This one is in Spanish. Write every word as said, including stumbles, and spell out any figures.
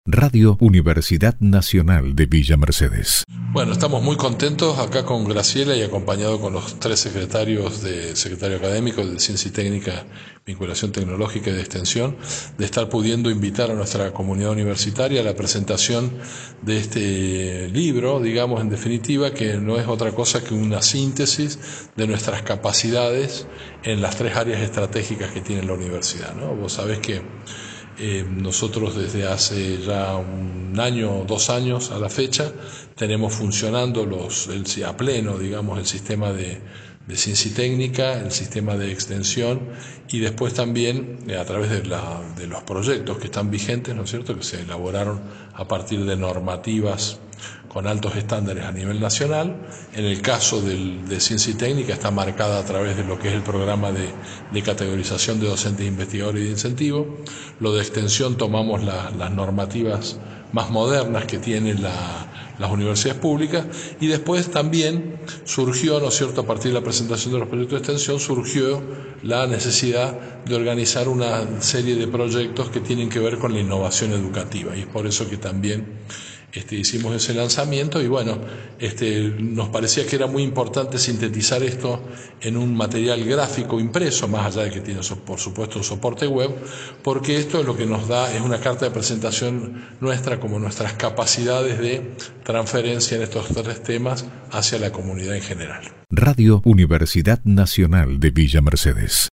Radio Universidad Nacional de Villa Mercedes. Bueno, estamos muy contentos acá con Graciela y acompañado con los tres secretarios de secretario académico de Ciencia y Técnica, Vinculación Tecnológica y de Extensión, de estar pudiendo invitar a nuestra comunidad universitaria a la presentación de este libro, digamos en definitiva, que no es otra cosa que una síntesis de nuestras capacidades en las tres áreas estratégicas que tiene la universidad, ¿no? Vos sabés que Eh, nosotros desde hace ya un año, dos años a la fecha, tenemos funcionando los, el, a pleno, digamos, el sistema de, de ciencia y técnica, el sistema de extensión y después también eh, a través de, la, de los proyectos que están vigentes, ¿no es cierto?, que se elaboraron a partir de normativas con altos estándares a nivel nacional. En el caso del, de ciencia y técnica está marcada a través de lo que es el programa de, de categorización de docentes, investigadores y de incentivo. Lo de extensión tomamos la, las normativas más modernas que tienen la, las universidades públicas, y después también surgió, ¿no es cierto?, a partir de la presentación de los proyectos de extensión, surgió la necesidad de organizar una serie de proyectos que tienen que ver con la innovación educativa, y es por eso que también Este, hicimos ese lanzamiento y bueno, este, nos parecía que era muy importante sintetizar esto en un material gráfico impreso, más allá de que tiene por supuesto un soporte web, porque esto es lo que nos da, es una carta de presentación nuestra como nuestras capacidades de transferencia en estos tres temas hacia la comunidad en general. Radio Universidad Nacional de Villa Mercedes.